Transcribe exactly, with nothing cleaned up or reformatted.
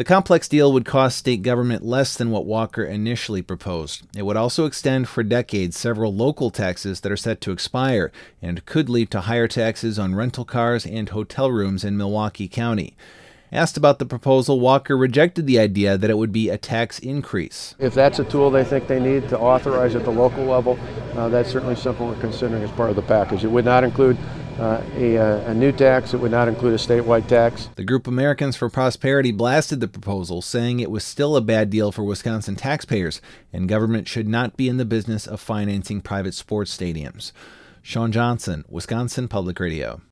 The complex deal would cost state government less than what Walker initially proposed. It would also extend for decades several local taxes that are set to expire and could lead to higher taxes on rental cars and hotel rooms in Milwaukee County. Asked about the proposal, Walker rejected the idea that it would be a tax increase. If that's a tool they think they need to authorize at the local level, uh, that's certainly something we're considering as part of the package. It would not include uh, a, a new tax. It would not include a statewide tax. The group Americans for Prosperity blasted the proposal, saying it was still a bad deal for Wisconsin taxpayers, and government should not be in the business of financing private sports stadiums. Sean Johnson, Wisconsin Public Radio.